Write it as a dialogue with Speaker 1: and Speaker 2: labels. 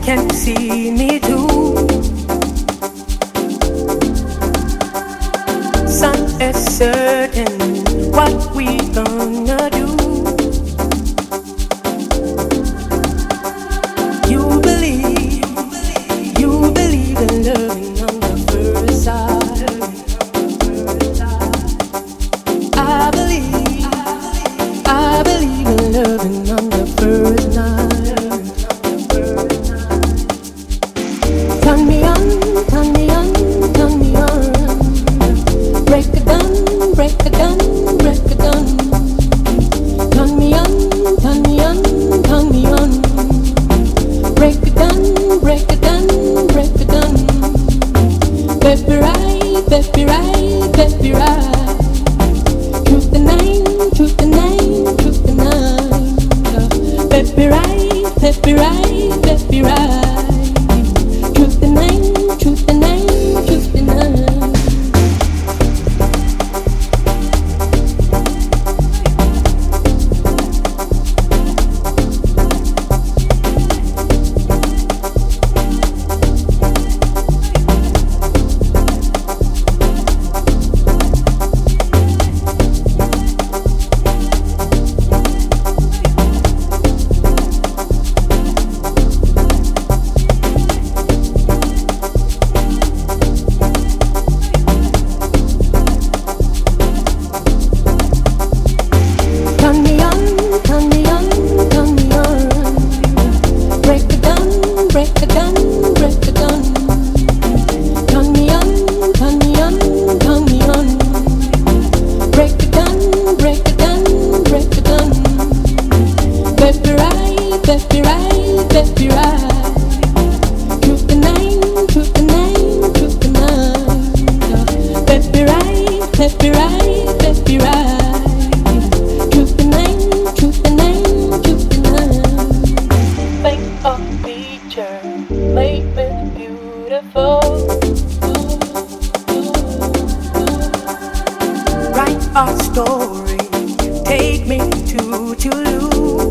Speaker 1: can see me too. Sun is certain, what we gonna do? You believe in loving on the first sight. I believe in loving on the first night. Turn me on, turn me on, turn me on. Break it down, break it down, break it down. Turn me on, turn me on, turn me on. Break it down, break it down, break it down. Baby right, baby right, baby right. Truth the nine, truth the nine, truth the nine. Baby right, baby right, baby right. Truth the nine, truth the nine, truth the nine. Write our story, take me to Toulouse.